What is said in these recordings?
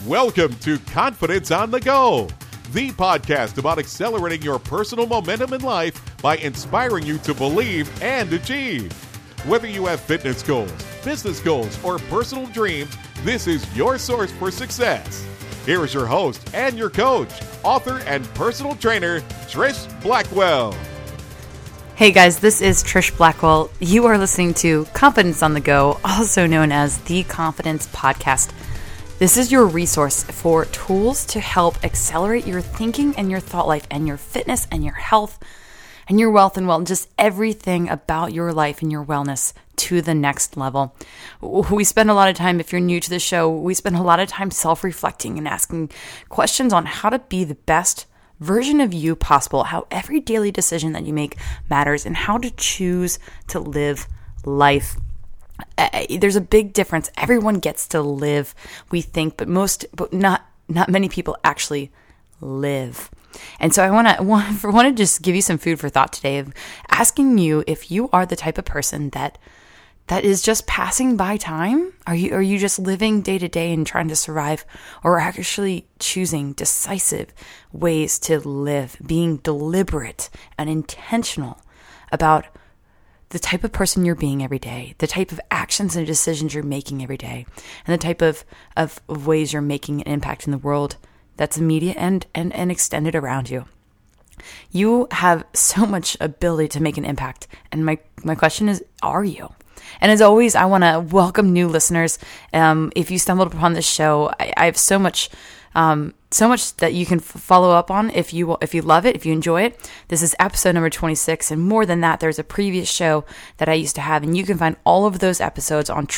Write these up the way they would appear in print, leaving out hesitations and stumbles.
Welcome to Confidence on the Go, the podcast about accelerating your personal momentum in life by inspiring you to believe and achieve. Whether you have fitness goals, business goals, or personal dreams, this is your source for success. Here is your host and your coach, author and personal trainer, Trish Blackwell. Hey guys, this is Trish Blackwell. You are listening to Confidence on the Go, also known as the Confidence Podcast. This is your resource for tools to help accelerate your thinking and your thought life and your fitness and your health and your wealth and just everything about your life and your wellness to the next level. We spend a lot of time, if you're new to the show, we spend a lot of time self-reflecting and asking questions on how to be the best version of you possible, how every daily decision that you make matters, and how to choose to live life. There's a big difference. Everyone gets to live, we think, but not many people actually live. And so I want to just give you some food for thought today of asking you if you are the type of person that is just passing by time. Are you just living day to day and trying to survive, or actually choosing decisive ways to live, being deliberate and intentional about the type of person you're being every day, the type of actions and decisions you're making every day, and the type of ways you're making an impact in the world that's immediate and extended around you. You have so much ability to make an impact. And my question is, are you? And as always, I want to welcome new listeners. If you stumbled upon this show, I have so much that you can follow up on if you love it, if you enjoy it. This is episode number 26, and more than that, there's a previous show that I used to have, and you can find all of those episodes on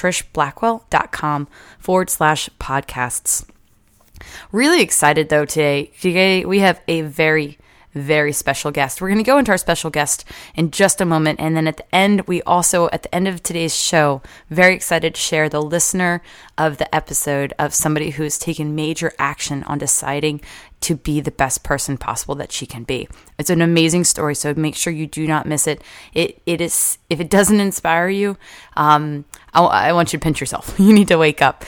trishblackwell.com/podcasts. Really excited though today. Today we have a very, very special guest. We're going to go into our special guest in just a moment. And then at the end of today's show, very excited to share the listener of the episode of somebody who's taken major action on deciding to be the best person possible that she can be. It's an amazing story, so make sure you do not miss it. It is, if it doesn't inspire you, I want you to pinch yourself. You need to wake up.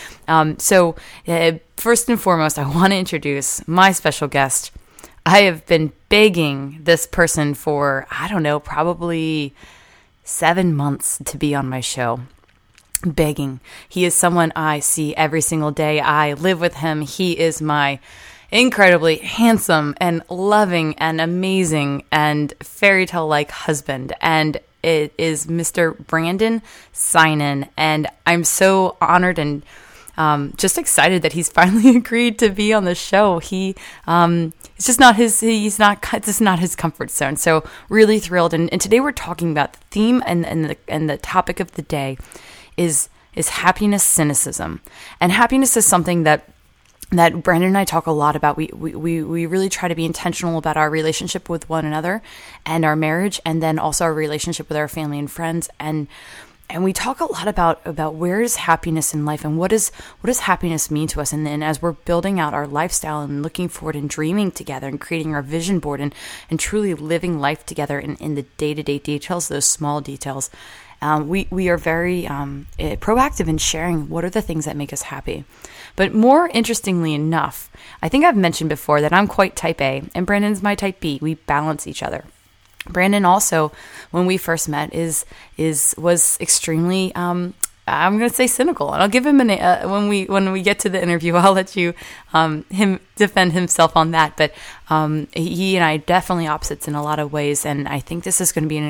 First and foremost, I want to introduce my special guest. I have been begging this person for, probably 7 months to be on my show. Begging. He is someone I see every single day. I live with him. He is my incredibly handsome and loving and amazing and fairy tale-like husband. And it is Mr. Brandon Synan. And I'm so honored and just excited that he's finally agreed to be on the show. It's just not this is not his comfort zone. So really thrilled. And today we're talking about the theme and the topic of the day is happiness cynicism. And happiness is something that Brandon and I talk a lot about. We really try to be intentional about our relationship with one another and our marriage, and then also our relationship with our family and friends. And we talk a lot about where is happiness in life and what does happiness mean to us. And then as we're building out our lifestyle and looking forward and dreaming together and creating our vision board and truly living life together in the day-to-day details, those small details, we are very proactive in sharing what are the things that make us happy. But more interestingly enough, I think I've mentioned before that I'm quite type A and Brandon's my type B. We balance each other. Brandon also, when we first met, was extremely I'm going to say cynical, and I'll give him when we get to the interview, I'll let you him defend himself on that. But he and I definitely opposites in a lot of ways, and I think this is going to be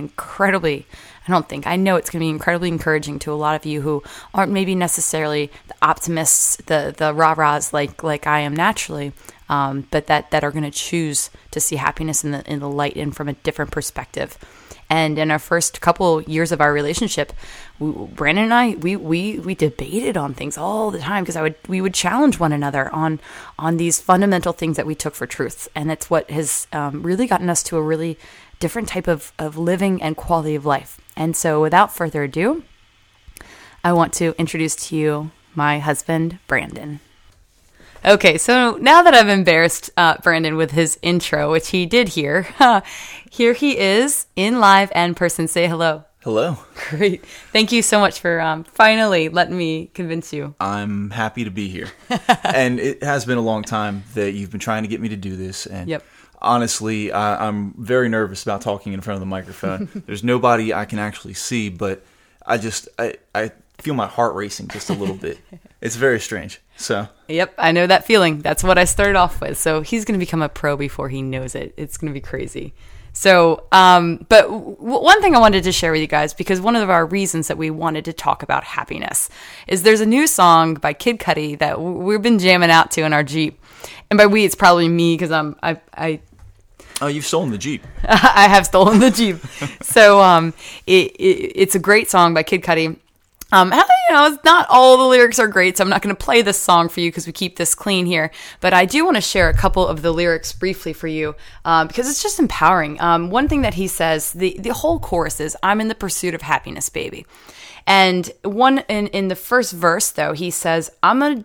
I know it's going to be incredibly encouraging to a lot of you who aren't maybe necessarily the optimists, the rah-rahs like I am naturally. But that are going to choose to see happiness in the light and from a different perspective. And in our first couple years of our relationship, Brandon and I, we debated on things all the time because we would challenge one another on these fundamental things that we took for truth. And it's what has really gotten us to a really different type of living and quality of life. And so without further ado, I want to introduce to you my husband, Brandon. Okay, so now that I've embarrassed Brandon with his intro, which he did here, here he is in live and person. Say hello. Hello. Great. Thank you so much for finally letting me convince you. I'm happy to be here. And it has been a long time that you've been trying to get me to do this. And Yep. honestly, I'm very nervous about talking in front of the microphone. There's nobody I can actually see, but I feel my heart racing just a little bit. It's very strange. So. Yep, I know that feeling. That's what I started off with. So he's going to become a pro before he knows it. It's going to be crazy. So, but one thing I wanted to share with you guys, because one of our reasons that we wanted to talk about happiness is there's a new song by Kid Cudi that we've been jamming out to in our Jeep. And by we, it's probably me because Oh, you've stolen the Jeep. I have stolen the Jeep. So, it's a great song by Kid Cudi. It's not all the lyrics are great, so I'm not going to play this song for you because we keep this clean here. But I do want to share a couple of the lyrics briefly for you because it's just empowering. One thing that he says, the whole chorus is, "I'm in the pursuit of happiness, baby." And in the first verse, though, he says, I'm going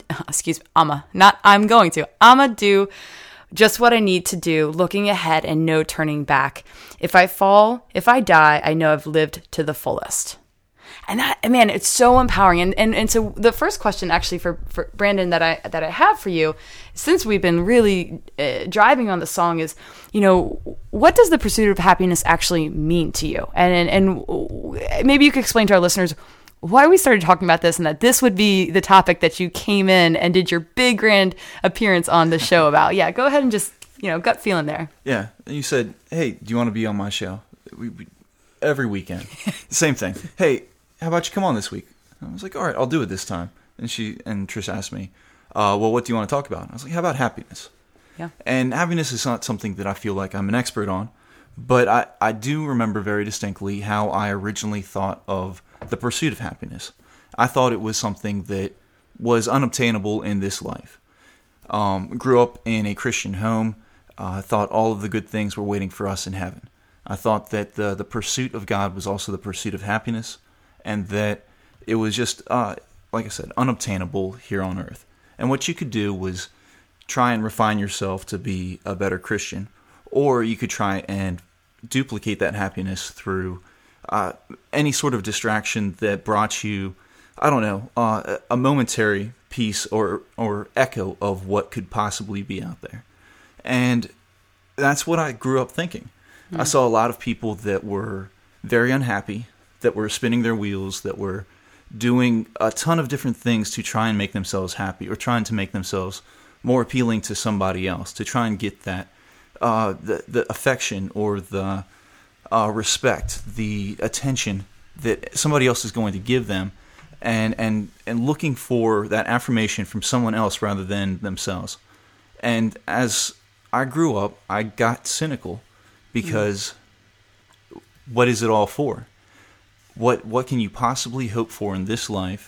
to do just what I need to do, looking ahead and no turning back. If I fall, if I die, I know I've lived to the fullest. And that, man, it's so empowering. And so the first question actually for Brandon that I have for you, since we've been really driving on the song is, what does the pursuit of happiness actually mean to you? And maybe you could explain to our listeners why we started talking about this and that this would be the topic that you came in and did your big grand appearance on the show about. Yeah, go ahead and just, gut feeling there. Yeah. And you said, hey, do you want to be on my show? Every weekend. Same thing. Hey, how about you come on this week? I was like, all right, I'll do it this time. And Trish asked me, well, what do you want to talk about? I was like, how about happiness? Yeah. And happiness is not something that I feel like I'm an expert on, but I do remember very distinctly how I originally thought of the pursuit of happiness. I thought it was something that was unobtainable in this life. Grew up in a Christian home. I thought all of the good things were waiting for us in heaven. I thought that the pursuit of God was also the pursuit of happiness, and that it was just, like I said, unobtainable here on earth. And what you could do was try and refine yourself to be a better Christian, or you could try and duplicate that happiness through any sort of distraction that brought you, a momentary piece or echo of what could possibly be out there. And that's what I grew up thinking. I saw a lot of people that were very unhappy, that were spinning their wheels, that were doing a ton of different things to try and make themselves happy, or trying to make themselves more appealing to somebody else, to try and get that the affection or the respect, the attention that somebody else is going to give them, and looking for that affirmation from someone else rather than themselves. And as I grew up, I got cynical because what is it all for? What can you possibly hope for in this life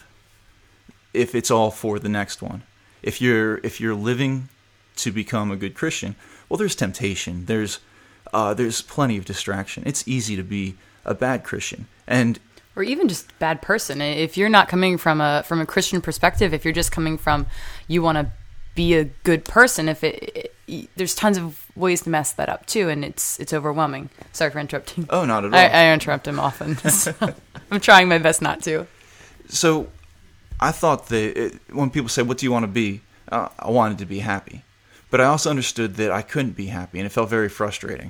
if it's all for the next one? If you're living to become a good Christian, well, there's temptation. There's plenty of distraction. It's easy to be a bad Christian, or even just bad person. If you're not coming from a Christian perspective, if you're just coming from you want to be a good person, there's tons of ways to mess that up too, and it's overwhelming. Sorry for interrupting. Oh, not at all. I interrupt him often. I'm trying my best not to. So I thought that when people say, what do you want to be? I wanted to be happy. But I also understood that I couldn't be happy, and it felt very frustrating.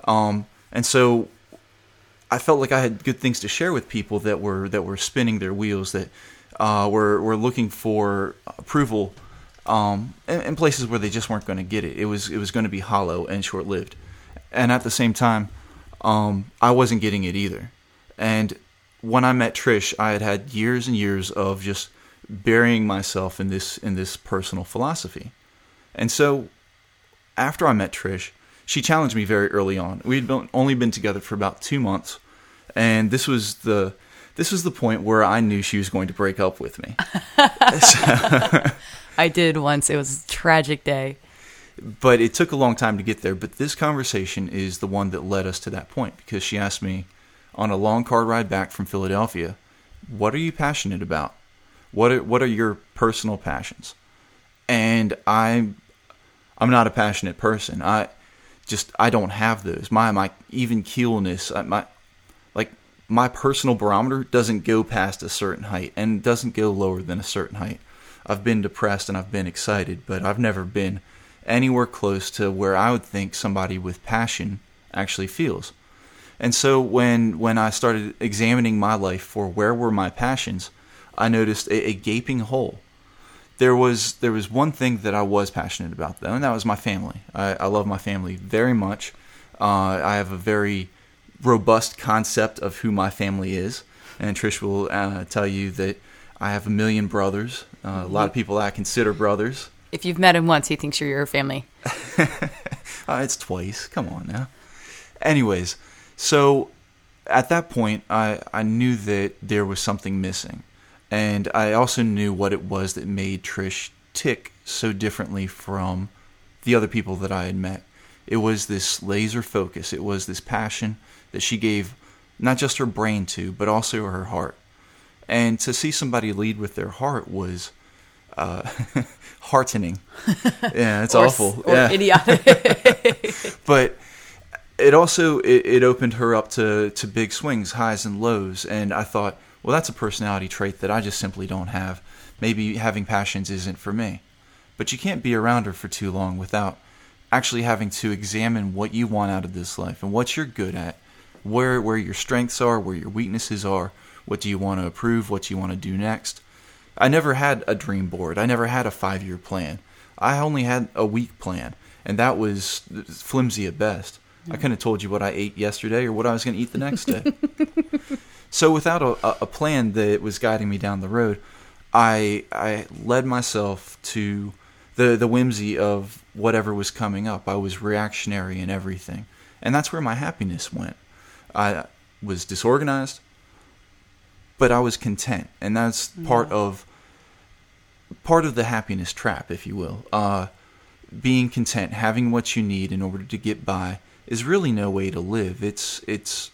And so I felt like I had good things to share with people that were spinning their wheels, that were looking for approval in places where they just weren't going to get it. It was going to be hollow and short-lived. And at the same time, I wasn't getting it either. And when I met Trish, I had years and years of just burying myself in this personal philosophy. And so after I met Trish, she challenged me very early on. We'd only been together for about 2 months, and this was the point where I knew she was going to break up with me. I did once. It was a tragic day. But it took a long time to get there. But this conversation is the one that led us to that point, because she asked me on a long car ride back from Philadelphia, what are you passionate about? What are your personal passions? And I'm not a passionate person. I don't have those. My even keelness, my personal barometer doesn't go past a certain height and doesn't go lower than a certain height. I've been depressed and I've been excited, but I've never been anywhere close to where I would think somebody with passion actually feels. And so when I started examining my life for where were my passions, I noticed a gaping hole. There was one thing that I was passionate about, though, and that was my family. I love my family very much. I have a very robust concept of who my family is, and Trish will tell you that I have 1 million brothers. A lot of people I consider brothers. If you've met him once, he thinks you're your family. It's twice. Come on now. Anyways, so at that point, I knew that there was something missing. And I also knew what it was that made Trish tick so differently from the other people that I had met. It was this laser focus. It was this passion that she gave not just her brain to, but also her heart. And to see somebody lead with their heart was heartening. Yeah, it's awful. Or idiotic. But it also it opened her up to big swings, highs and lows. And I thought, well, that's a personality trait that I just simply don't have. Maybe having passions isn't for me. But you can't be around her for too long without actually having to examine what you want out of this life and what you're good at, where your strengths are, where your weaknesses are, what do you want to improve, what do you want to do next. I never had a dream board. I never had a 5-year plan. I only had a week plan, and that was flimsy at best. I couldn't have told you what I ate yesterday or what I was going to eat the next day. So without a plan that was guiding me down the road, I led myself to the whimsy of whatever was coming up. I was reactionary in everything. And that's where my happiness went. I was disorganized, but I was content. And that's part of the happiness trap, if you will. Being content, having what you need in order to get by, is really no way to live. It's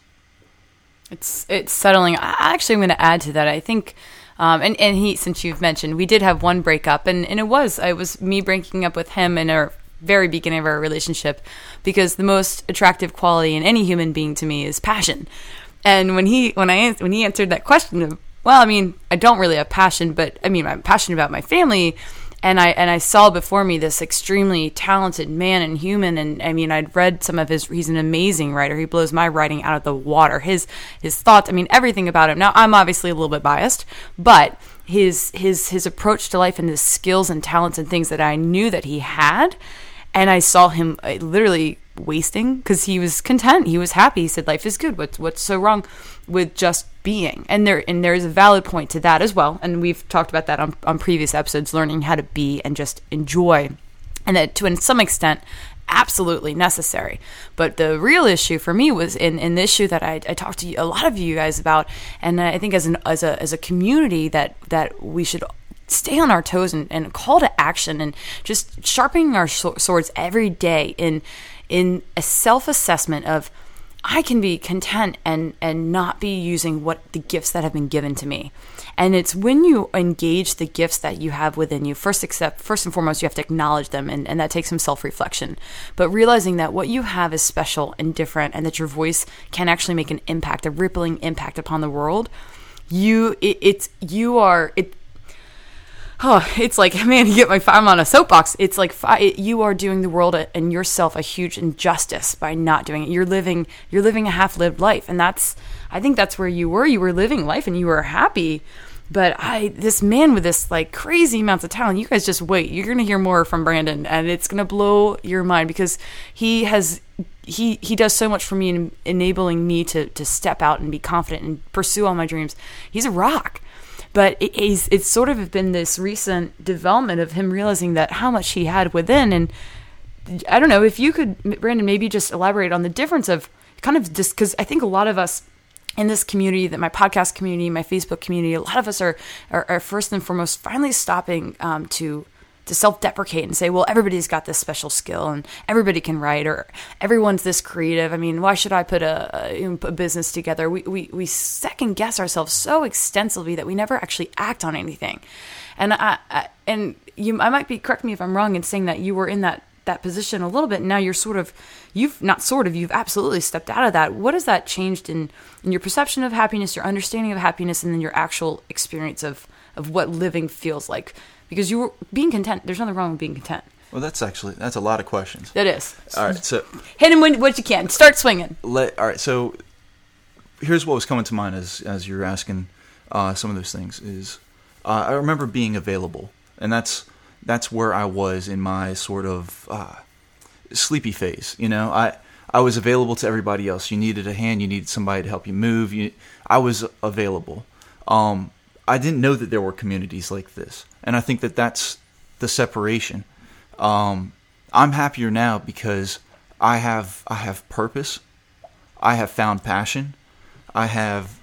settling. Actually, I'm going to add to that. I think, and he, since you've mentioned, we did have one breakup, and it was me breaking up with him in our very beginning of our relationship, because the most attractive quality in any human being to me is passion. And when he answered that question of, well, I mean, I don't really have passion, but I mean, I'm passionate about my family. And I saw before me this extremely talented man and human, and I mean, I'd read some of he's an amazing writer. He blows my writing out of the water. His thoughts, I mean, everything about him. Now, I'm obviously a little bit biased, but his approach to life and his skills and talents and things that I knew that he had, and I saw him literally wasting, because he was content. He was happy. He said, life is good. What's so wrong with just being? And there is a valid point to that as well. And we've talked about that on previous episodes, learning how to be and just enjoy. And that to some extent, absolutely necessary. But the real issue for me was in the issue that I talked to a lot of you guys about. And I think as a community that we should stay on our toes and call to action and just sharpening our swords every day in a self-assessment of, I can be content and not be using what the gifts that have been given to me. And it's when you engage the gifts that you have within you, first and foremost, you have to acknowledge them, and that takes some self-reflection. But realizing that what you have is special and different, and that your voice can actually make an impact, a rippling impact upon the world. It's like, man, I'm on a soapbox. It's like you are doing the world and yourself a huge injustice by not doing it. You're living a half-lived life, and I think that's where you were. You were living life and you were happy. But this man with this like crazy amounts of talent, you guys just wait. You're gonna hear more from Brandon, and it's gonna blow your mind, because he does so much for me in enabling me to step out and be confident and pursue all my dreams. He's a rock. But it's sort of been this recent development of him realizing that how much he had within. And I don't know if you could, Brandon, maybe just elaborate on the difference of kind of just, because I think a lot of us in this community, that my podcast community, my Facebook community, a lot of us are first and foremost finally stopping to self-deprecate and say, well, everybody's got this special skill and everybody can write, or everyone's this creative. I mean, why should I put a business together? We second guess ourselves so extensively that we never actually act on anything. And I might be, correct me if I'm wrong in saying that you were in that that position a little bit. And now you've absolutely stepped out of that. What has that changed in your perception of happiness, your understanding of happiness, and then your actual experience of what living feels like? Because you were being content. There's nothing wrong with being content. Well, that's a lot of questions. It is. All right, so hit him what you can. Start swinging. All right, so here's what was coming to mind as you're asking some of those things. Is I remember being available, and that's where I was in my sort of sleepy phase. You know, I was available to everybody else. You needed a hand. You needed somebody to help you move. I was available. I didn't know that there were communities like this, and I think that that's the separation. I'm happier now because I have purpose. I have found passion. I have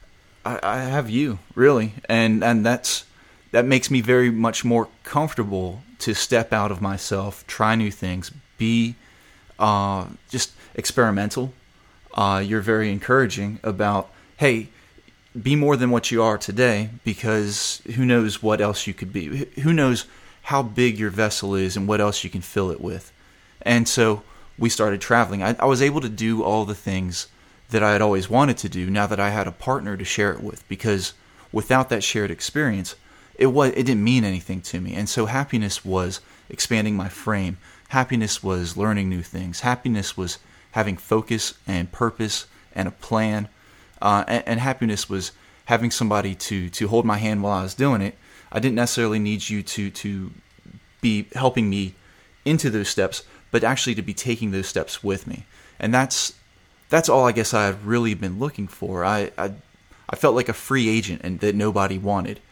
you, really, and that makes me very much more comfortable to step out of myself, try new things, be just experimental. You're very encouraging about, hey, be more than what you are today, because who knows what else you could be. Who knows how big your vessel is and what else you can fill it with. And so we started traveling. I was able to do all the things that I had always wanted to do now that I had a partner to share it with, because without that shared experience, it didn't mean anything to me. And so happiness was expanding my frame. Happiness was learning new things. Happiness was having focus and purpose and a plan. And happiness was having somebody to hold my hand while I was doing it. I didn't necessarily need you to be helping me into those steps, but actually to be taking those steps with me. And that's all I guess I've really been looking for. I felt like a free agent and that nobody wanted.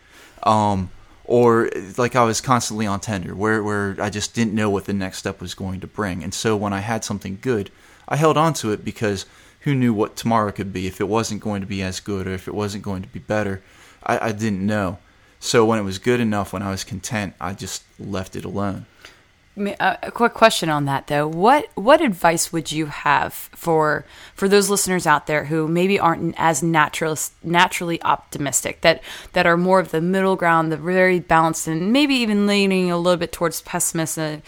Or like I was constantly on tender, where I just didn't know what the next step was going to bring. And so when I had something good, I held on to it, because who knew what tomorrow could be? If it wasn't going to be as good or if it wasn't going to be better, I didn't know. So when it was good enough, when I was content, I just left it alone. A quick question on that, though. What advice would you have for those listeners out there who maybe aren't as naturally optimistic, that are more of the middle ground, the very balanced, and maybe even leaning a little bit towards pessimism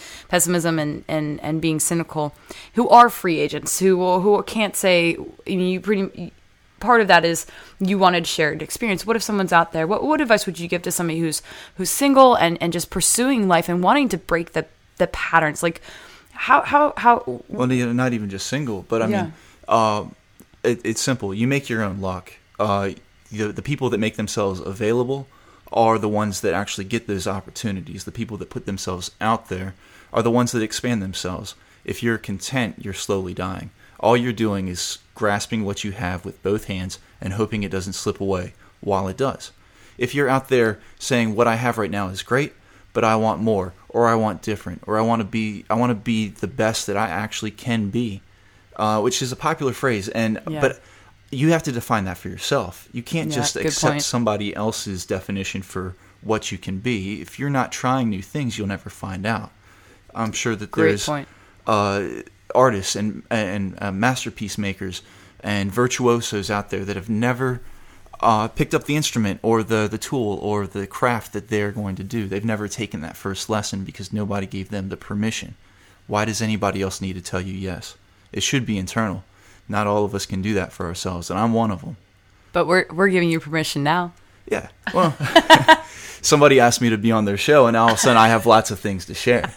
and being cynical, who are free agents, who can't say, part of that is you wanted shared experience. What if someone's out there? What advice would you give to somebody who's single and just pursuing life and wanting to break the patterns? Like how? Well, not even just single, but I mean, it's simple. You make your own luck. The people that make themselves available are the ones that actually get those opportunities. The people that put themselves out there are the ones that expand themselves. If you're content, you're slowly dying. All you're doing is grasping what you have with both hands and hoping it doesn't slip away while it does. If you're out there saying what I have right now is great, but I want more, or I want different, or I want to be the best that I actually can be, which is a popular phrase, but you have to define that for yourself. You can't just accept somebody else's definition for what you can be. If you're not trying new things, you'll never find out. I'm sure that there's artists and masterpiece makers and virtuosos out there that have never picked up the instrument or the tool or the craft that they're going to do. They've never taken that first lesson because nobody gave them the permission. Why does anybody else need to tell you yes? It should be internal. Not all of us can do that for ourselves, and I'm one of them. But we're giving you permission now. Yeah. Well, somebody asked me to be on their show, and all of a sudden I have lots of things to share.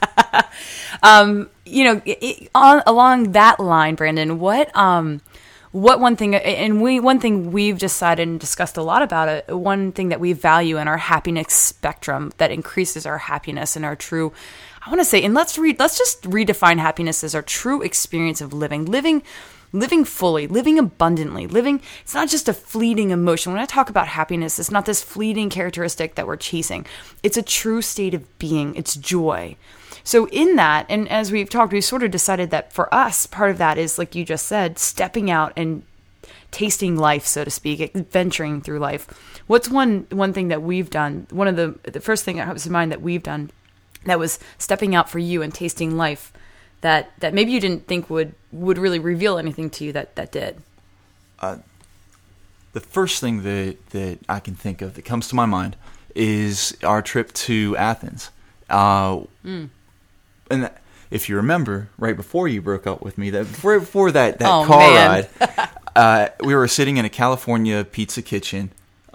Along that line, Brandon, what one thing, one thing we've decided and discussed a lot about it, one thing that we value in our happiness spectrum that increases our happiness and our true, I want to say, and let's just redefine happiness as our true experience of living fully, living abundantly, it's not just a fleeting emotion. When I talk about happiness, it's not this fleeting characteristic that we're chasing. It's a true state of being. It's joy. So in that, and as we've talked, we sort of decided that for us, part of that is, like you just said, stepping out and tasting life, so to speak, venturing through life. What's one thing that we've done? One of the first thing that comes to mind that we've done that was stepping out for you and tasting life that maybe you didn't think would really reveal anything to you that did. The first thing that I can think of that comes to my mind is our trip to Athens. And if you remember, right before you broke up with me, that before that Oh, car man. ride, we were sitting in a California pizza kitchen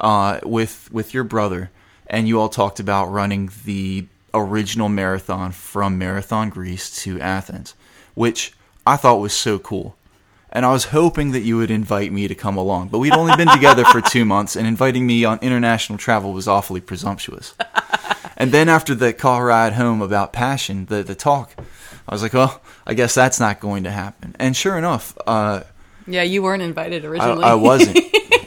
with your brother, and you all talked about running the original marathon from Marathon, Greece to Athens, which I thought was so cool. And I was hoping that you would invite me to come along. But we'd only been together for 2 months, and inviting me on international travel was awfully presumptuous. And then after the car ride home about Passion, the talk, I was like, well, I guess that's not going to happen. And sure enough, Yeah, you weren't invited originally. I wasn't.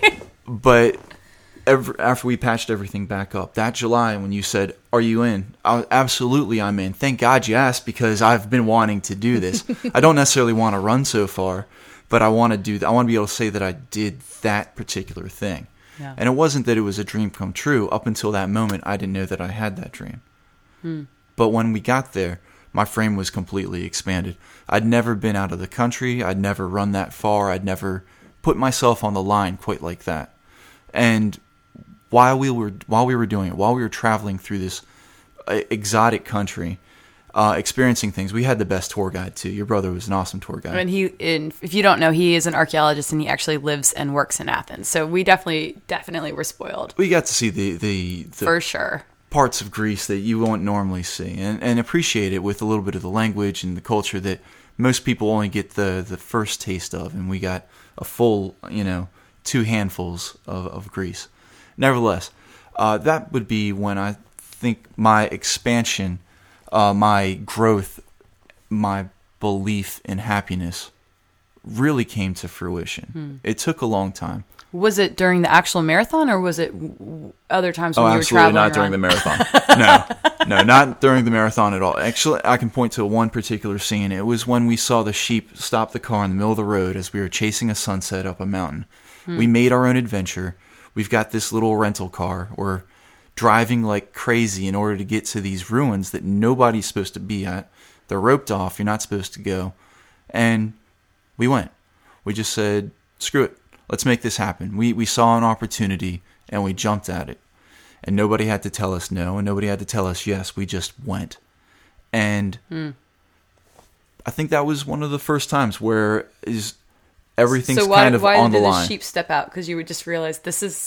But after we patched everything back up, that July when you said, are you in? Absolutely, I'm in. Thank God you asked, because I've been wanting to do this. I don't necessarily want to run so far, but I want to do that. I want to be able to say that I did that particular thing. Yeah. And it wasn't that it was a dream come true. Up until that moment, I didn't know that I had that dream. But when we got there, my frame was completely expanded. I'd never been out of the country. I'd never run that far. I'd never put myself on the line quite like that. And while we were doing it, while we were traveling through this exotic country, experiencing things, we had the best tour guide too. Your brother was an awesome tour guide. And if you don't know, he is an archaeologist, and he actually lives and works in Athens. So we definitely were spoiled. We got to see the For sure. parts of Greece that you won't normally see, and appreciate it with a little bit of the language and the culture that most people only get the first taste of, and we got a full, 2 handfuls of Greece. Nevertheless, that would be when I think my expansion, my growth, my belief in happiness really came to fruition. It took a long time. Was it during the actual marathon, or was it other times when you were absolutely traveling not during the marathon. No, not during the marathon at all. Actually, I can point to one particular scene. It was when we saw the sheep stop the car in the middle of the road as we were chasing a sunset up a mountain. We made our own adventure. We've got this little rental car. We're driving like crazy in order to get to these ruins that nobody's supposed to be at. They're roped off. You're not supposed to go. And we went. We just said, screw it. Let's make this happen. We saw an opportunity, and we jumped at it. And nobody had to tell us no, and nobody had to tell us yes. We just went. And I think that was one of the first times where everything's kind of on the line. Why did the sheep step out? Because you would just realize this is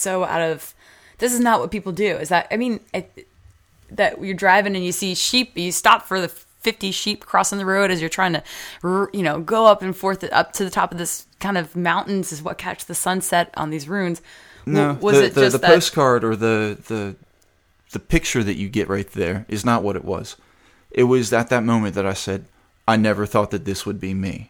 not what people do. Is that, that you're driving and you see sheep, you stop for the 50 sheep crossing the road as you're trying to, go up and forth up to the top of this kind of mountains is what catch the sunset on these ruins. No, the postcard or the picture that you get right there is not what it was. It was at that moment that I said, I never thought that this would be me.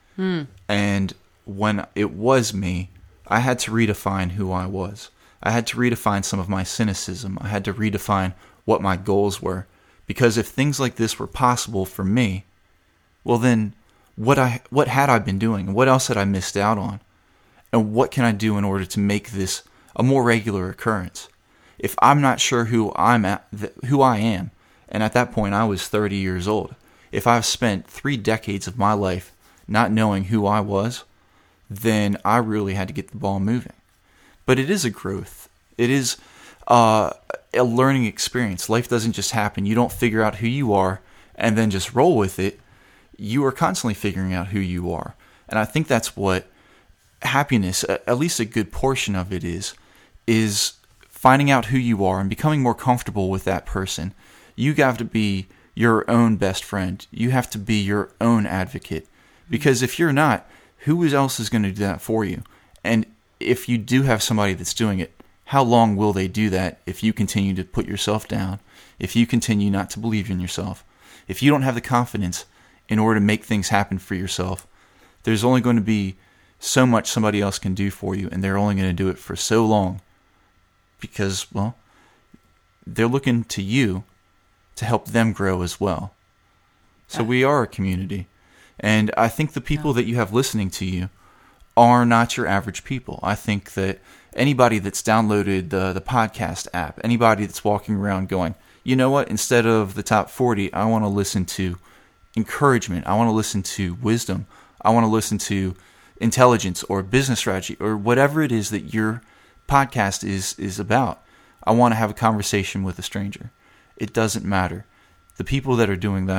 And when it was me, I had to redefine who I was. I had to redefine some of my cynicism. I had to redefine what my goals were. Because if things like this were possible for me, well then, what had I been doing? And what else had I missed out on? And what can I do in order to make this a more regular occurrence? If I'm not sure who I am, and at that point I was 30 years old, if I've spent 3 decades of my life not knowing who I was, then I really had to get the ball moving. But it is a growth. It is a learning experience. Life doesn't just happen. You don't figure out who you are and then just roll with it. You are constantly figuring out who you are. And I think that's what happiness, at least a good portion of it is finding out who you are and becoming more comfortable with that person. You have to be your own best friend. You have to be your own advocate. Because if you're not, who else is going to do that for you? And if you do have somebody that's doing it, how long will they do that if you continue to put yourself down, if you continue not to believe in yourself, if you don't have the confidence in order to make things happen for yourself? There's only going to be so much somebody else can do for you, and they're only going to do it for so long because, well, they're looking to you to help them grow as well. So we are a community. And I think the people that you have listening to you are not your average people. I think that anybody that's downloaded the podcast app, anybody that's walking around going, you know what, instead of the top 40, I want to listen to encouragement. I want to listen to wisdom. I want to listen to intelligence or business strategy or whatever it is that your podcast is about. I want to have a conversation with a stranger. It doesn't matter. The people that are doing that,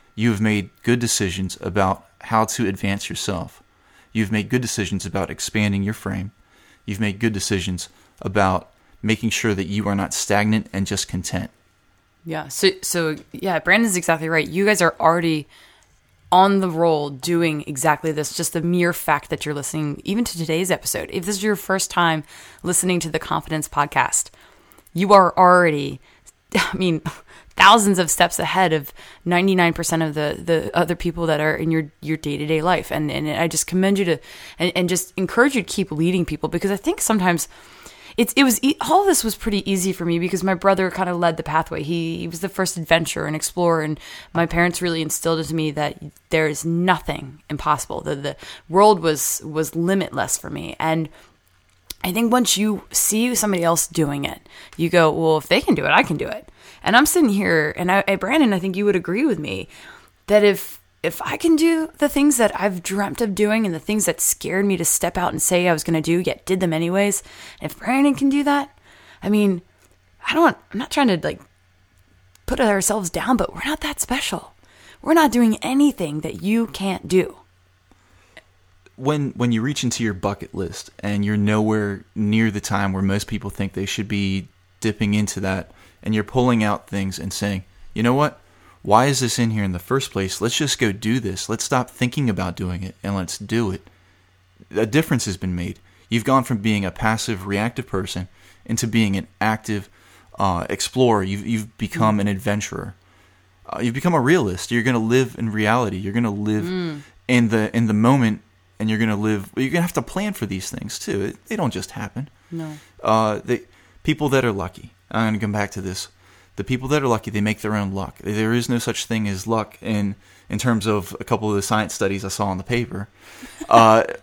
you have made good decisions about how to advance yourself. You've made good decisions about expanding your frame. You've made good decisions about making sure that you are not stagnant and just content. Yeah. So yeah, Brandon's exactly right. You guys are already on the roll doing exactly this. Just the mere fact that you're listening, even to today's episode, if this is your first time listening to the Confidence Podcast, you are already, thousands of steps ahead of 99% of the other people that are in your day-to-day life. And I just commend you to, and just encourage you to keep leading people, because I think sometimes all of this was pretty easy for me because my brother kind of led the pathway. He was the first adventurer and explorer, and my parents really instilled into me that there is nothing impossible. The world was limitless for me. And I think once you see somebody else doing it, you go, well, if they can do it, I can do it. And I'm sitting here, and Brandon, I think you would agree with me that if I can do the things that I've dreamt of doing and the things that scared me to step out and say I was going to do, yet did them anyways, if Brandon can do that, I'm not trying to put ourselves down, but we're not that special. We're not doing anything that you can't do. When you reach into your bucket list and you're nowhere near the time where most people think they should be dipping into that, and you're pulling out things and saying, you know what? Why is this in here in the first place? Let's just go do this. Let's stop thinking about doing it and let's do it. A difference has been made. You've gone from being a passive, reactive person into being an active explorer. You've become an adventurer. You've become a realist. You're going to live in reality. You're going to live in the moment, and you're going to live. You're going to have to plan for these things too. They don't just happen. No. People that are lucky. I'm going to come back to this. The people that are lucky, they make their own luck. There is no such thing as luck in terms of a couple of the science studies I saw in the paper. But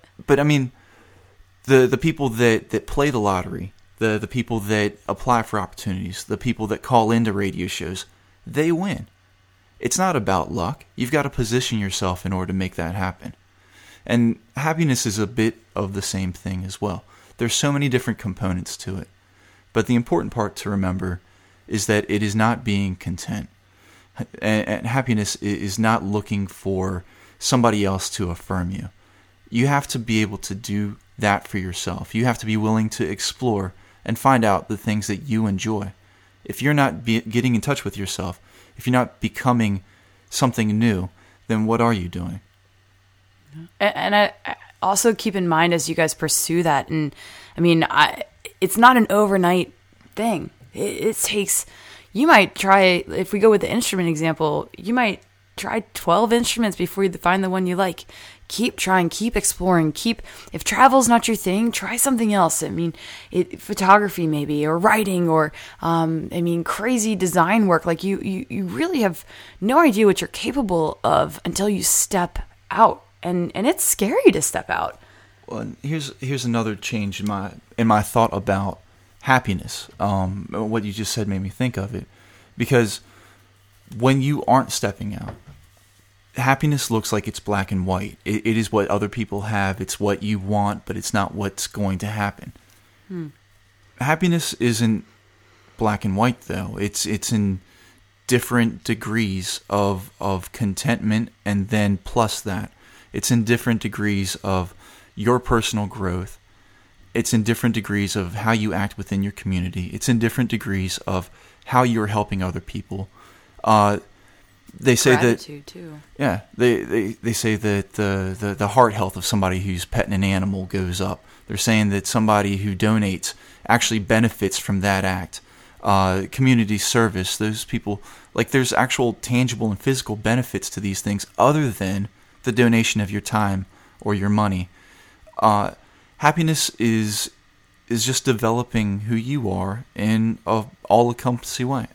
the people that play the lottery, the people that apply for opportunities, the people that call into radio shows, they win. It's not about luck. You've got to position yourself in order to make that happen. And happiness is a bit of the same thing as well. There's so many different components to it. But the important part to remember is that it is not being content. And happiness is not looking for somebody else to affirm you. You have to be able to do that for yourself. You have to be willing to explore and find out the things that you enjoy. If you're not getting in touch with yourself, if you're not becoming something new, then what are you doing? And I also keep in mind as you guys pursue that, and it's not an overnight thing. It takes, you might try, if we go with the instrument example, you might try 12 instruments before you find the one you like. Keep trying, keep exploring, if travel's not your thing, try something else. Photography maybe, or writing, or, crazy design work. You really have no idea what you're capable of until you step out. And it's scary to step out. Well, here's another change in my thought about happiness. What you just said made me think of it, because when you aren't stepping out, happiness looks like it's black and white. It is what other people have. It's what you want, but it's not what's going to happen. Happiness isn't black and white, though. It's in different degrees of contentment, and then plus that, it's in different degrees of your personal growth. It's in different degrees of how you act within your community. It's in different degrees of how you're helping other people. They say gratitude that too. Yeah, they say that the heart health of somebody who's petting an animal goes up. They're saying that somebody who donates actually benefits from that act. Community service, those people, there's actual tangible and physical benefits to these things other than the donation of your time or your money. Happiness is just developing who you are in a all-encompassing way.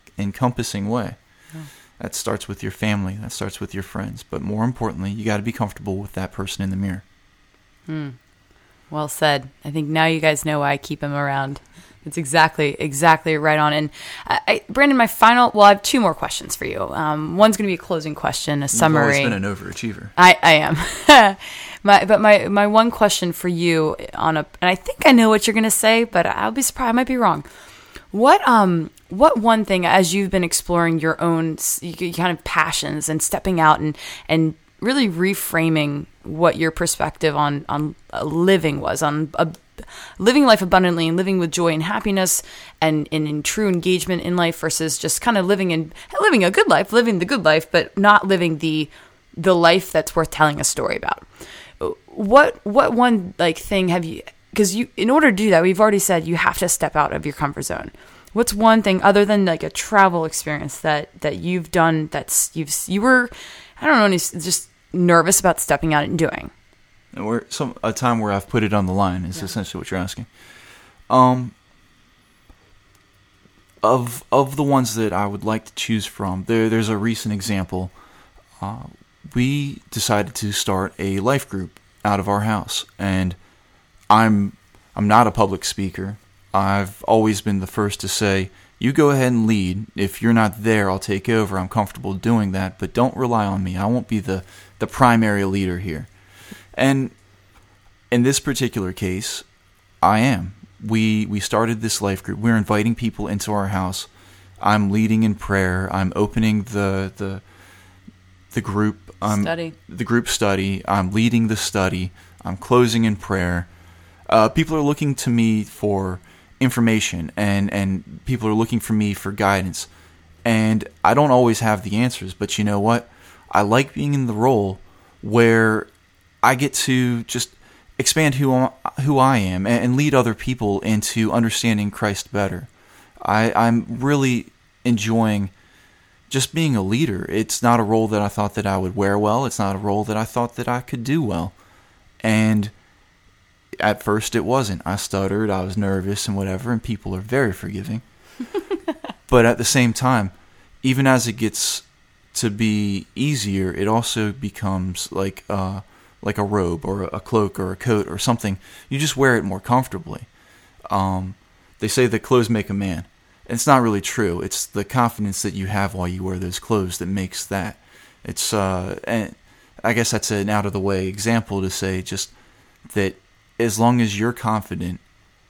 Yeah. That starts with your family. That starts with your friends. But more importantly, you got to be comfortable with that person in the mirror. Well said. I think now you guys know why I keep him around. It's exactly right on. And Brandon, I have two more questions for you. One's going to be a closing question, a summary. You've always been an overachiever. I am. my one question for you and I think I know what you're going to say, but I'll be surprised. I might be wrong. What what one thing, as you've been exploring your own kind of passions and stepping out and really reframing what your perspective on living was, on living life abundantly and living with joy and happiness and in true engagement in life versus just kind of living a good life, living the good life, but not living the life that's worth telling a story about. What one like thing have you, because you, in order to do that, we've already said you have to step out of your comfort zone. What's one thing other than like a travel experience that you've done you were, I don't know, just nervous about stepping out and doing? Or a time where I've put it on the line is essentially what you're asking. Of the ones that I would like to choose from, there's a recent example. We decided to start a life group out of our house, and I'm not a public speaker. I've always been the first to say, you go ahead and lead. If you're not there, I'll take over. I'm comfortable doing that, but don't rely on me. I won't be the primary leader here. And in this particular case, I am. We started this life group. We're inviting people into our house. I'm leading in prayer. I'm opening the group study. The group study. I'm leading the study. I'm closing in prayer. People are looking to me for information, and people are looking for me for guidance. And I don't always have the answers, but you know what? I like being in the role where I get to just expand who I am and lead other people into understanding Christ better. I'm really enjoying just being a leader. It's not a role that I thought that I would wear well. It's not a role that I thought that I could do well. And at first it wasn't. I stuttered, I was nervous and whatever, and people are very forgiving. But at the same time, even as it gets to be easier, it also becomes like a robe or a cloak or a coat or something. You just wear it more comfortably. They say that clothes make a man. And it's not really true. It's the confidence that you have while you wear those clothes that makes that. It's and I guess that's an out of the way example to say just that as long as you're confident,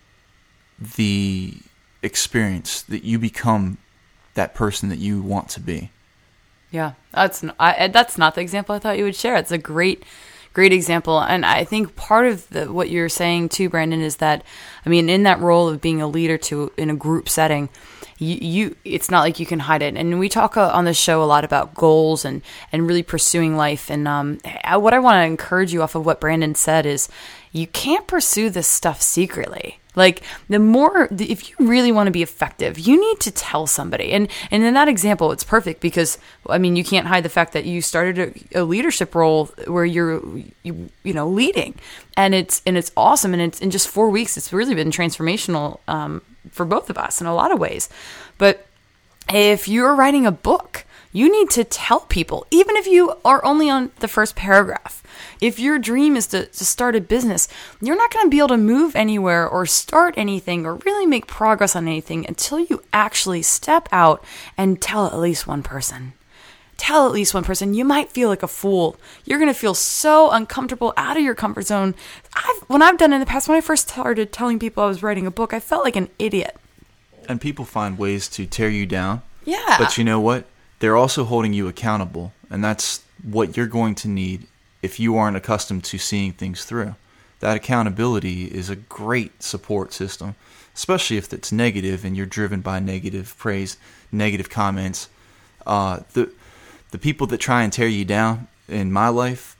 the experience that you become that person that you want to be. Yeah, that's not the example I thought you would share. It's a great example. And I think part of what you're saying too, Brandon, is that, I mean, in that role of being a leader in a group setting, you it's not like you can hide it. And we talk on this show a lot about goals and really pursuing life. And what I want to encourage you off of what Brandon said is you can't pursue this stuff secretly. Like, if you really want to be effective, you need to tell somebody. And in that example, it's perfect because, I mean, you can't hide the fact that you started a leadership role where you're leading, and it's awesome. And it's in just 4 weeks, it's really been transformational for both of us in a lot of ways. But if you're writing a book, you need to tell people, even if you are only on the first paragraph. If your dream is to start a business, you're not going to be able to move anywhere or start anything or really make progress on anything until you actually step out and tell at least one person. Tell at least one person. You might feel like a fool. You're going to feel so uncomfortable, out of your comfort zone. When I've done it in the past, when I first started telling people I was writing a book, I felt like an idiot. And people find ways to tear you down. Yeah. But you know what? They're also holding you accountable, and that's what you're going to need if you aren't accustomed to seeing things through. That accountability is a great support system, especially if it's negative and you're driven by negative praise, negative comments. The people that try and tear you down in my life,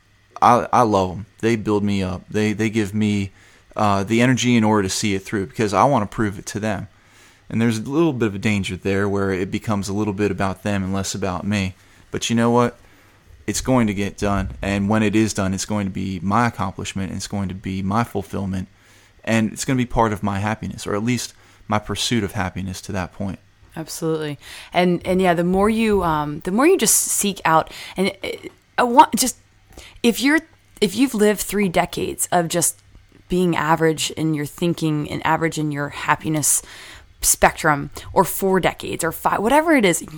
I love them. They build me up. They give me the energy in order to see it through because I want to prove it to them. And there's a little bit of a danger there where it becomes a little bit about them and less about me. But you know what? It's going to get done. And when it is done, it's going to be my accomplishment. And it's going to be my fulfillment. And it's going to be part of my happiness, or at least my pursuit of happiness to that point. Absolutely. And yeah, the more you just seek out, and I want just, if you've lived 3 decades of just being average in your thinking and average in your happiness spectrum, or 4 decades or 5, whatever it is,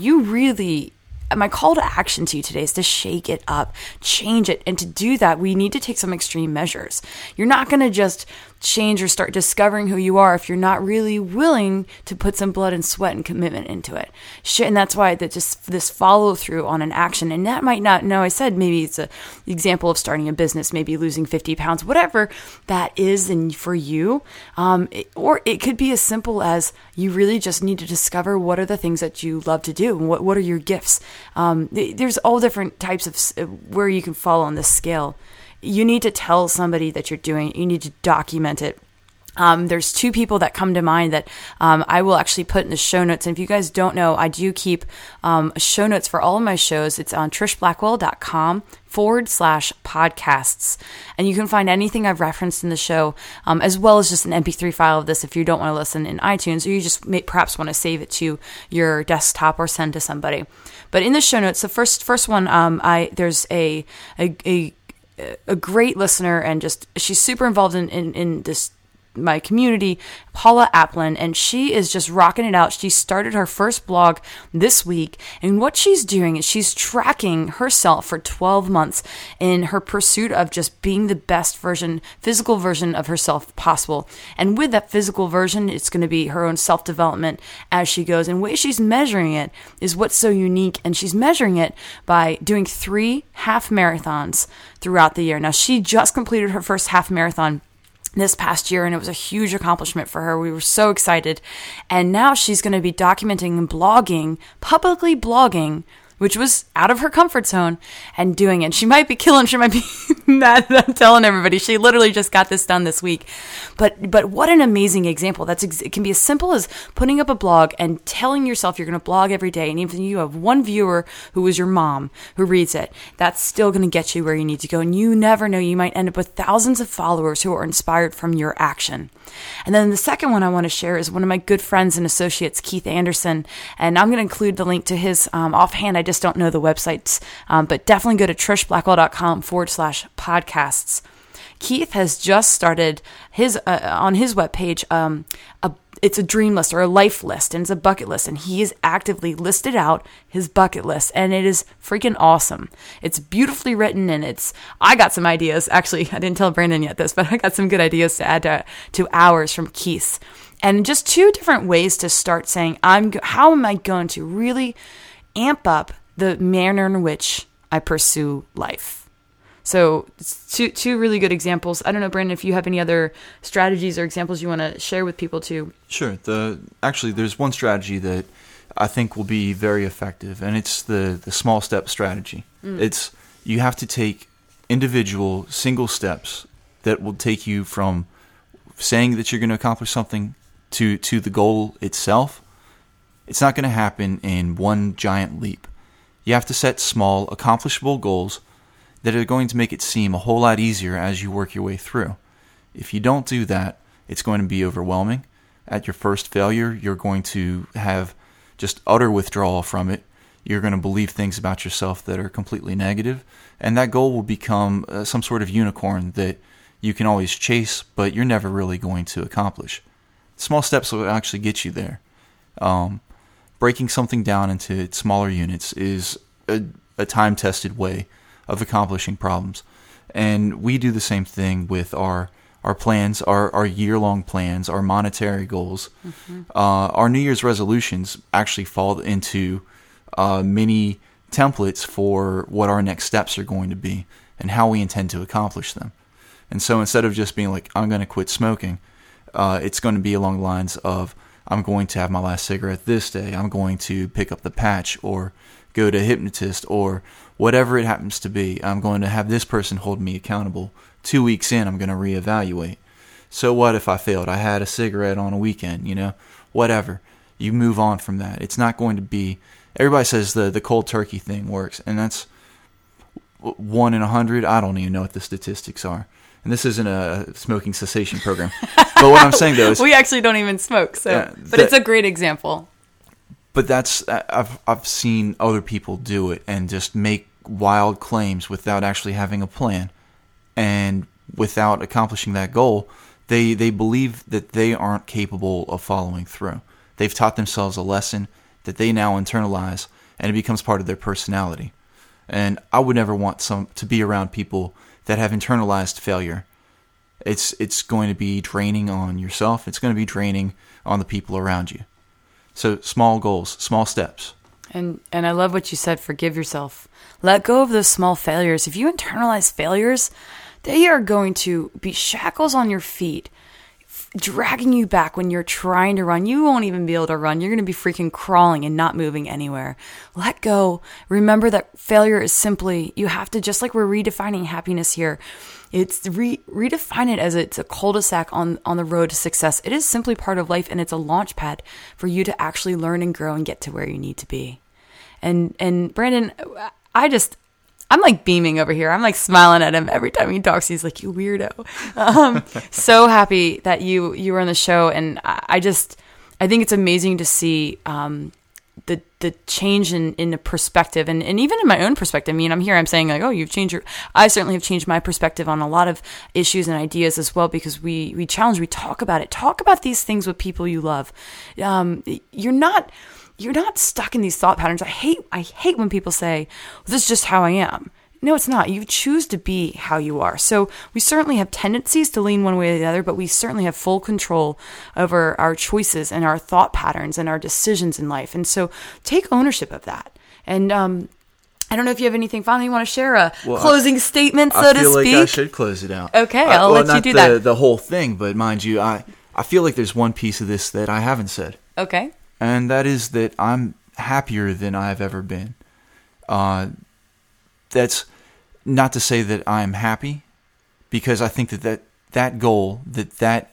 my call to action to you today is to shake it up, change it. And to do that, we need to take some extreme measures. You're not going to just change or start discovering who you are if you're not really willing to put some blood and sweat and commitment into it. And that's why that just this follow through on an action. And that might not, no, I said maybe it's an example of starting a business, maybe losing 50 pounds, whatever that is for you. Or it could be as simple as you really just need to discover what are the things that you love to do and what are your gifts. There's all different types of where you can fall on this scale. You need to tell somebody that you're doing it. You need to document it. There's two people that come to mind that I will actually put in the show notes. And if you guys don't know, I do keep show notes for all of my shows. It's on trishblackwell.com/podcasts. And you can find anything I've referenced in the show, as well as just an MP3 file of this if you don't want to listen in iTunes, or you just perhaps want to save it to your desktop or send to somebody. But in the show notes, the first one, there's a great listener, and just she's super involved in this my community, Paula Applin, and she is just rocking it out. She started her first blog this week, and what she's doing is she's tracking herself for 12 months in her pursuit of just being the best physical version of herself possible. And with that physical version, it's going to be her own self-development as she goes. And the way she's measuring it is what's so unique, and she's measuring it by doing 3 half marathons throughout the year. Now, she just completed her first half marathon this past year, and it was a huge accomplishment for her. We were so excited. And now she's going to be documenting and publicly blogging, which was out of her comfort zone, and doing it. She might be mad that I'm telling everybody. She literally just got this done this week. But what an amazing example. It can be as simple as putting up a blog and telling yourself you're going to blog every day. And even if you have one viewer who is your mom who reads it, that's still going to get you where you need to go. And you never know, you might end up with thousands of followers who are inspired from your action. And then the second one I want to share is one of my good friends and associates, Keith Anderson. And I'm going to include the link to his offhand. I just don't know the websites, but definitely go to trishblackwell.com/podcasts. Keith has just started on his webpage, it's a dream list or a life list, and it's a bucket list, and he has actively listed out his bucket list, and it is freaking awesome. It's beautifully written, and I got some ideas. Actually, I didn't tell Brandon yet this, but I got some good ideas to add to ours from Keith's. And just 2 different ways to start saying, how am I going to really amp up the manner in which I pursue life? So it's two really good examples. I don't know, Brandon, if you have any other strategies or examples you want to share with people too. Sure. Actually, there's one strategy that I think will be very effective, and it's the small step strategy. It's you have to take individual single steps that will take you from saying that you're going to accomplish something to the goal itself. It's not going to happen in one giant leap. You have to set small, accomplishable goals that are going to make it seem a whole lot easier as you work your way through. If you don't do that, it's going to be overwhelming. At your first failure, you're going to have just utter withdrawal from it. You're going to believe things about yourself that are completely negative, and that goal will become some sort of unicorn that you can always chase, but you're never really going to accomplish. Small steps will actually get you there. Breaking something down into smaller units is a time-tested way of accomplishing problems. And we do the same thing with our plans, our year-long plans, our monetary goals. Mm-hmm. Our New Year's resolutions actually fall into mini templates for what our next steps are going to be and how we intend to accomplish them. And so instead of just being like, I'm going to quit smoking, it's going to be along the lines of, I'm going to have my last cigarette this day, I'm going to pick up the patch or go to a hypnotist or whatever it happens to be. I'm going to have this person hold me accountable. 2 weeks in, I'm going to reevaluate. So what if I failed? I had a cigarette on a weekend, whatever. You move on from that. It's not going to be, everybody says the cold turkey thing works, and that's 1 in 100. I don't even know what the statistics are. And this isn't a smoking cessation program. But what I'm saying though is, we actually don't even smoke, but it's a great example. But that's, I've seen other people do it and just make wild claims without actually having a plan. And without accomplishing that goal, they believe that they aren't capable of following through. They've taught themselves a lesson that they now internalize, and it becomes part of their personality. And I would never want to be around people that have internalized failure. It's going to be draining on yourself. It's going to be draining on the people around you. So small goals, small steps. And I love what you said, forgive yourself. Let go of those small failures. If you internalize failures, they are going to be shackles on your feet, dragging you back when you're trying to run. You won't even be able to run. You're going to be freaking crawling and not moving anywhere. Let go. Remember that failure is simply, you have to, just like we're redefining happiness here, it's redefine it as it's a cul-de-sac on the road to success. It is simply part of life, and it's a launch pad for you to actually learn and grow and get to where you need to be. And Brandon, I'm like beaming over here. I'm like smiling at him every time he talks. He's like, you weirdo. So happy that you were on the show. And I think it's amazing to see the change in the perspective and even in my own perspective. I mean, I'm saying like, oh, I certainly have changed my perspective on a lot of issues and ideas as well, because we challenge, we talk about it. Talk about these things with people you love. You're not stuck in these thought patterns. I hate when people say, well, this is just how I am. No, it's not. You choose to be how you are. So we certainly have tendencies to lean one way or the other, but we certainly have full control over our choices and our thought patterns and our decisions in life. And so take ownership of that. And I don't know if you have anything finally you want to share, closing statement, so to speak. I feel like I should close it out. Okay, I'll let you do that. The whole thing, but mind you, I feel like there's one piece of this that I haven't said. Okay. And that is that I'm happier than I've ever been. That's not to say that I'm happy, because I think that goal, that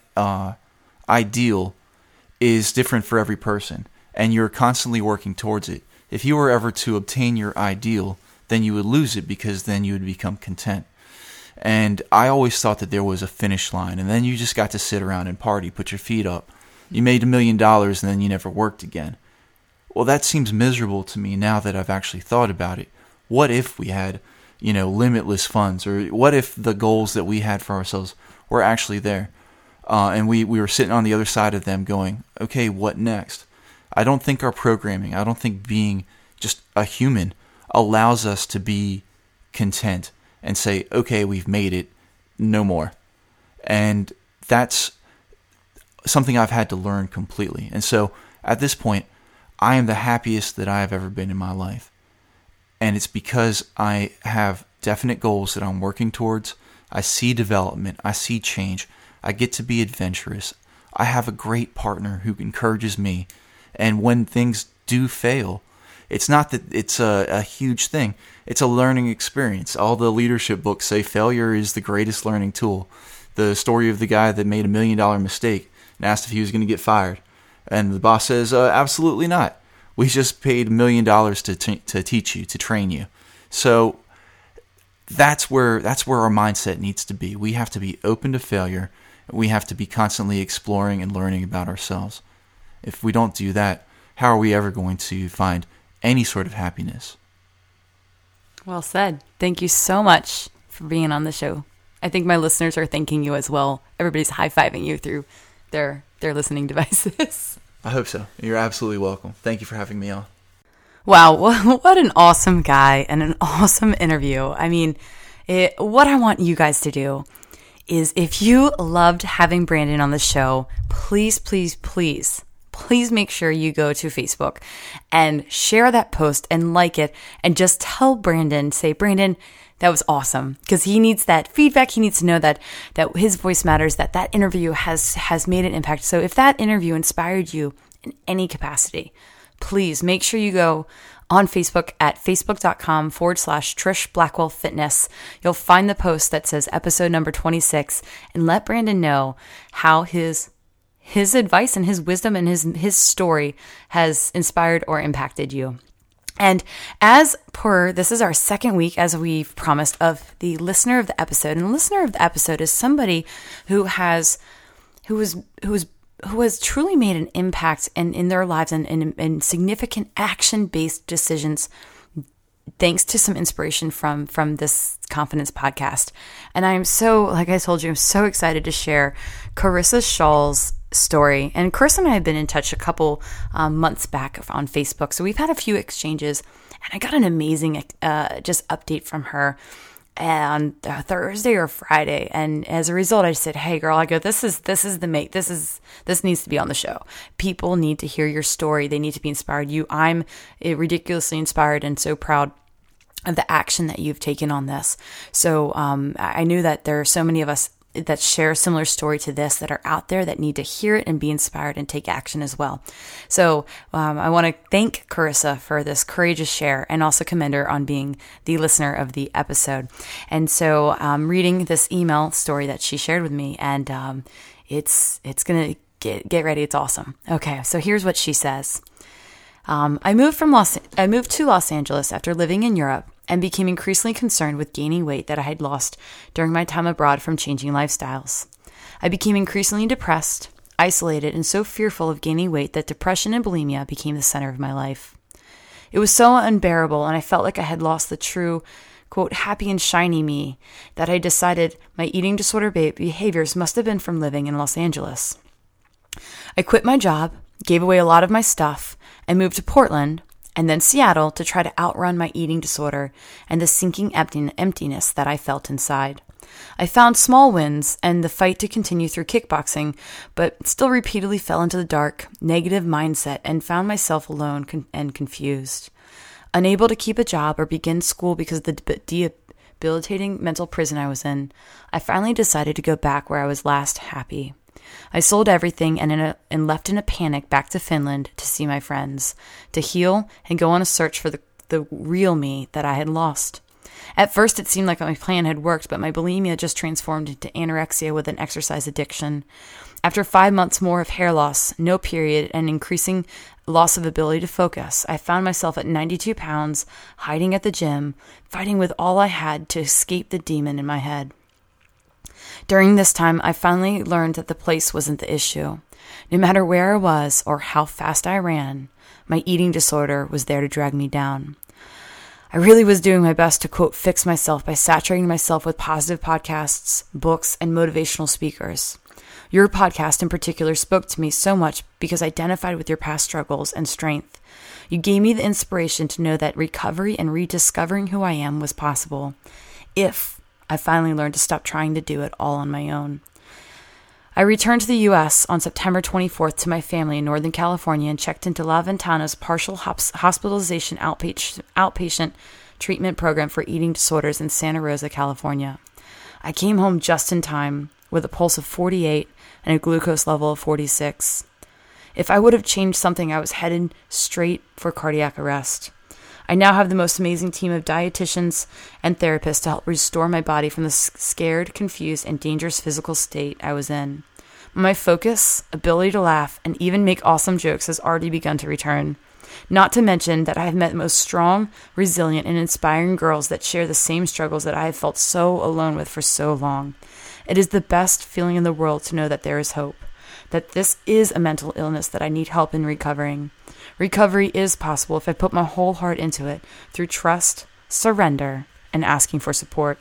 ideal is different for every person, and you're constantly working towards it. If you were ever to obtain your ideal, then you would lose it, because then you would become content. And I always thought that there was a finish line, and then you just got to sit around and party, put your feet up. You made $1 million and then you never worked again. Well, that seems miserable to me now that I've actually thought about it. What if we had, limitless funds? Or what if the goals that we had for ourselves were actually there? And we were sitting on the other side of them going, okay, what next? I don't think our programming, I don't think being just a human allows us to be content and say, okay, we've made it, no more. And that's something I've had to learn completely. And so at this point, I am the happiest that I have ever been in my life. And it's because I have definite goals that I'm working towards. I see development. I see change. I get to be adventurous. I have a great partner who encourages me. And when things do fail, it's not that it's a huge thing. It's a learning experience. All the leadership books say failure is the greatest learning tool. The story of the guy that made $1 million mistake and asked if he was going to get fired. And the boss says, absolutely not. We just paid $1 million to teach you, to train you. So that's where our mindset needs to be. We have to be open to failure. We have to be constantly exploring and learning about ourselves. If we don't do that, how are we ever going to find any sort of happiness? Well said. Thank you so much for being on the show. I think my listeners are thanking you as well. Everybody's high-fiving you through their listening devices. I hope so. You're absolutely welcome. Thank you for having me on. Wow, what an awesome guy and an awesome interview. I mean, what I want you guys to do is, if you loved having Brandon on the show, please, please, please, please make sure you go to Facebook and share that post and like it, and just tell Brandon, say, Brandon, that was awesome, because he needs that feedback. He needs to know that his voice matters, that interview has made an impact. So if that interview inspired you in any capacity, please make sure you go on Facebook at facebook.com/Trish Blackwell Fitness. You'll find the post that says episode number 26, and let Brandon know how his advice and his wisdom and his story has inspired or impacted you. And as per, this is our second week, as we've promised, of the listener of the episode. And the listener of the episode is somebody who has truly made an impact in their lives and significant action-based decisions, thanks to some inspiration from this Confidence podcast. And I'm so, like I told you, I'm so excited to share Carissa Schall's story. And Carissa and I have been in touch a couple months back on Facebook. So we've had a few exchanges, and I got an amazing just update from her. on Thursday or Friday. And as a result, I said, hey girl, I go, this needs to be on the show. People need to hear your story. They need to be inspired. I'm ridiculously inspired and so proud of the action that you've taken on this. So I knew that there are so many of us that share a similar story to this that are out there that need to hear it and be inspired and take action as well. So I want to thank Carissa for this courageous share and also commend her on being the listener of the episode. And so I'm reading this email story that she shared with me, and it's going to get ready. It's awesome. Okay, so here's what she says. I moved to Los Angeles after living in Europe and became increasingly concerned with gaining weight that I had lost during my time abroad from changing lifestyles. I became increasingly depressed, isolated, and so fearful of gaining weight that depression and bulimia became the center of my life. It was so unbearable, and I felt like I had lost the true, quote, happy and shiny me, that I decided my eating disorder behaviors must have been from living in Los Angeles. I quit my job, gave away a lot of my stuff, and moved to Portland and then Seattle to try to outrun my eating disorder and the sinking emptiness that I felt inside. I found small wins and the fight to continue through kickboxing, but still repeatedly fell into the dark, negative mindset and found myself alone and confused. Unable to keep a job or begin school because of the debilitating mental prison I was in, I finally decided to go back where I was last happy. I sold everything and left in a panic back to Finland to see my friends, to heal and go on a search for the real me that I had lost. At first, it seemed like my plan had worked, but my bulimia just transformed into anorexia with an exercise addiction. After 5 months more of hair loss, no period, and increasing loss of ability to focus, I found myself at 92 pounds, hiding at the gym, fighting with all I had to escape the demon in my head. During this time, I finally learned that the place wasn't the issue. No matter where I was or how fast I ran, my eating disorder was there to drag me down. I really was doing my best to, quote, fix myself by saturating myself with positive podcasts, books, and motivational speakers. Your podcast in particular spoke to me so much because I identified with your past struggles and strength. You gave me the inspiration to know that recovery and rediscovering who I am was possible if I finally learned to stop trying to do it all on my own. I returned to the U.S. on September 24th to my family in Northern California and checked into La Ventana's partial hospitalization outpatient treatment program for eating disorders in Santa Rosa, California. I came home just in time with a pulse of 48 and a glucose level of 46. If I would have changed something, I was headed straight for cardiac arrest. I now have the most amazing team of dietitians and therapists to help restore my body from the scared, confused, and dangerous physical state I was in. My focus, ability to laugh, and even make awesome jokes has already begun to return. Not to mention that I have met the most strong, resilient, and inspiring girls that share the same struggles that I have felt so alone with for so long. It is the best feeling in the world to know that there is hope, that this is a mental illness that I need help in recovering. Recovery is possible if I put my whole heart into it through trust, surrender, and asking for support.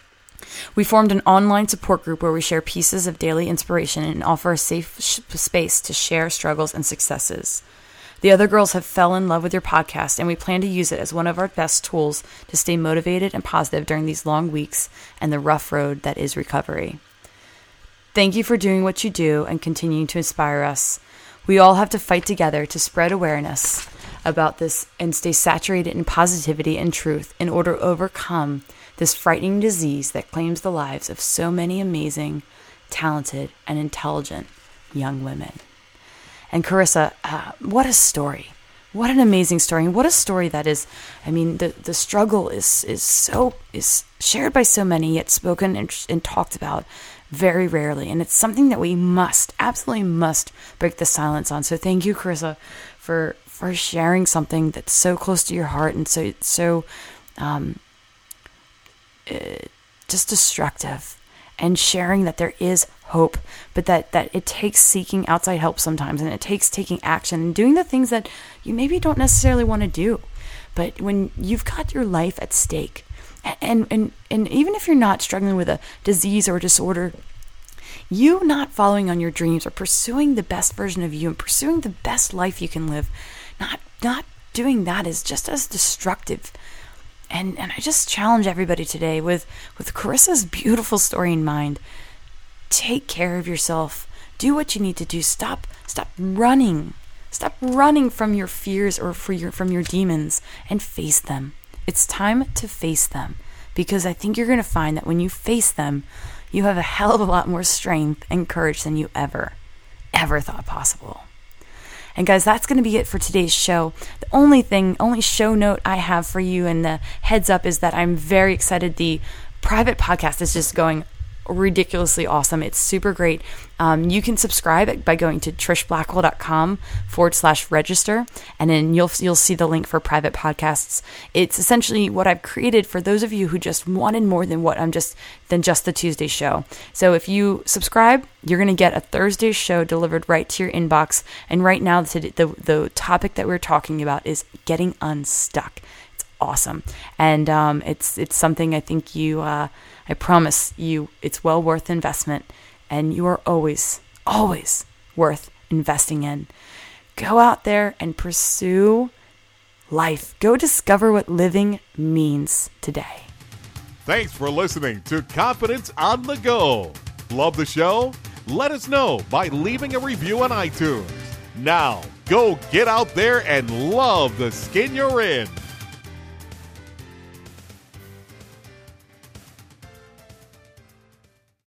We formed an online support group where we share pieces of daily inspiration and offer a safe space to share struggles and successes. The other girls have fell in love with your podcast, and we plan to use it as one of our best tools to stay motivated and positive during these long weeks and the rough road that is recovery. Thank you for doing what you do and continuing to inspire us. We all have to fight together to spread awareness about this and stay saturated in positivity and truth in order to overcome this frightening disease that claims the lives of so many amazing, talented, and intelligent young women. And Carissa, what a story. What an amazing story. And what a story that is. I mean, the struggle is shared by so many, yet spoken and talked about very rarely. And it's something that we absolutely must break the silence on. So thank you, Carissa, for sharing something that's so close to your heart and so just destructive, and sharing that there is hope, but that it takes seeking outside help sometimes, and it takes taking action and doing the things that you maybe don't necessarily want to do. But when you've got your life at stake, and even if you're not struggling with a disease or a disorder, you not following on your dreams or pursuing the best version of you and pursuing the best life you can live, not doing that is just as destructive And I just challenge everybody today with Carissa's beautiful story in mind. Take care of yourself. Do what you need to do. Stop running. Stop running from your fears or from your demons, and face them. It's time to face them, because I think you're going to find that when you face them, you have a hell of a lot more strength and courage than you ever thought possible. And guys, that's going to be it for today's show. The only show note I have for you, and the heads up, is that I'm very excited. The private podcast is just going ridiculously awesome. It's super great. You can subscribe by going to trishblackwell.com/register, and then you'll see the link for private podcasts. It's essentially what I've created for those of you who just wanted more than just the Tuesday show. So if you subscribe, you're going to get a Thursday show delivered right to your inbox. And right now, the topic that we're talking about is getting unstuck. It's awesome, and it's something I think I promise you, it's well worth investment, and you are always worth investing in. Go out there and pursue life. Go discover what living means today. Thanks for listening to Confidence on the Go. Love the show? Let us know by leaving a review on iTunes. Now, go get out there and love the skin you're in.